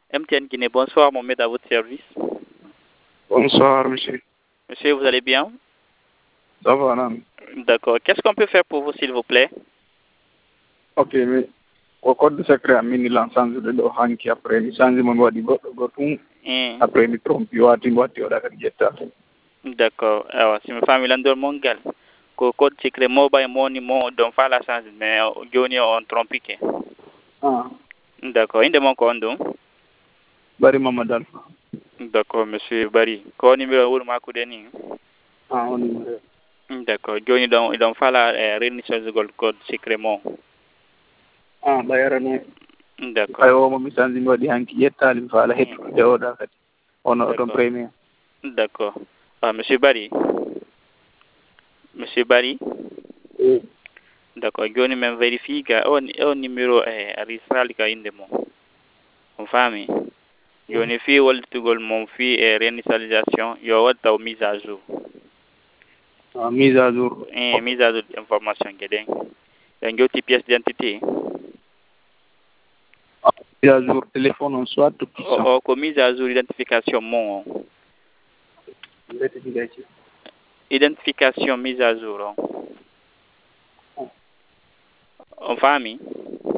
MTN Guinée, bonsoir Mohamed, à votre service. Bonsoir, monsieur. Monsieur, vous allez bien? Ça va, non? D'accord. Qu'est-ce qu'on peut faire pour vous, s'il vous plaît? Ok, mais au code secret a mis l'ensemble de Hanki après, il change mon wadi gotum, après, il trompe, il a dit, D'accord. Alors, si ma famille l'endort mongal, que code secret mobile money mo don't faire la chance, mais Johnny on trompe que. Ah. D'accord. Inde mon condo. Bari Mamadou Alpha. D'accord, monsieur Bari. Quoi numéro où ma coudeni? Ah, on numéro. D'accord. Johnny don't faire la réunion de gold code secrètement. Ah, bayarane. D'accord. Ayo mo mi change mo wadi Hanki yetta lim fa la hetu de oda kat. On auto premier. D'accord. Ah, monsieur Bari. Monsieur Bari. Oui. D'accord. Johnny même vérifie que au numéro registral ka inde mo. On famille. Johnny fi wal tugol mon fi réinitialisation yo wata mise à jour. Mise à jour. Mise à jour d'information geden. Dan joti pièce d'identité. Mise à jour téléphone en soit tout ça. Oh, ko mise à jour identification mon. Identification mise à jour. On famille.